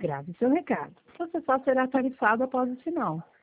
grave seu recado. Você só será tarifado após o sinal.